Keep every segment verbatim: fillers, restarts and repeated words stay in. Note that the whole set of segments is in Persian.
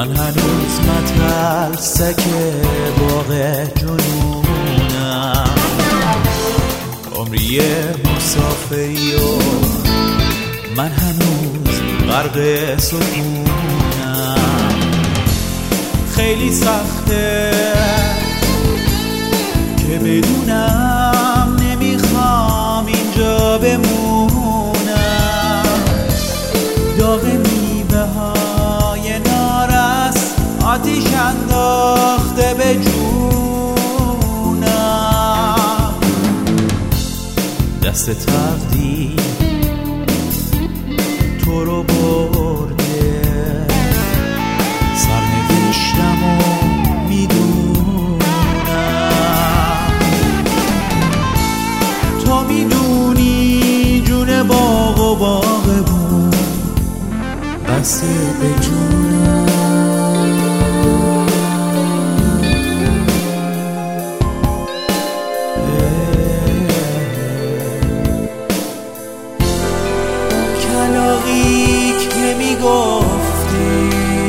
من هنوز مترسک باغ جنونم، عمری مسافری و من هنوز غرق سکونم. خیلی سخته که بدونم نمیخوام اینجا بمونم، داغ میوه های نارس آتیش انداخته به جونم. دست تقدیر تو رو برده، سرنوشتم و میدونم، تو میدونی جون باغ و باغبون بسته به جونم. کلاغی که میگفتی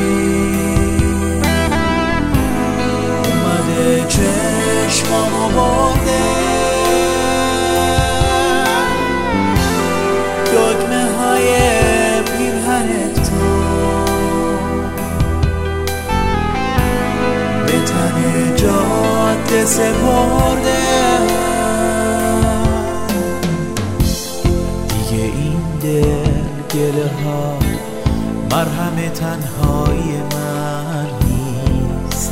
اومده چشمامو برده، دگمه های پیرهنت تو به تن جاده سپرده. دیگه این دل گله ها مرهم تنهایی من نیست،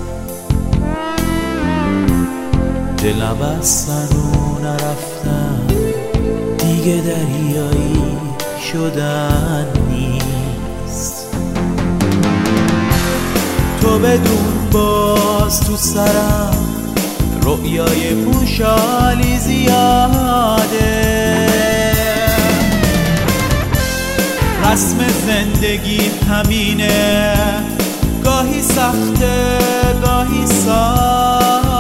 دلم بستن و نرفتن دیگه دریایی شدن نیست. تو بدون باز تو سرم رؤیای پوشالی زیاده، رسم زندگی همینه، گاهی سخته گاهی ساده.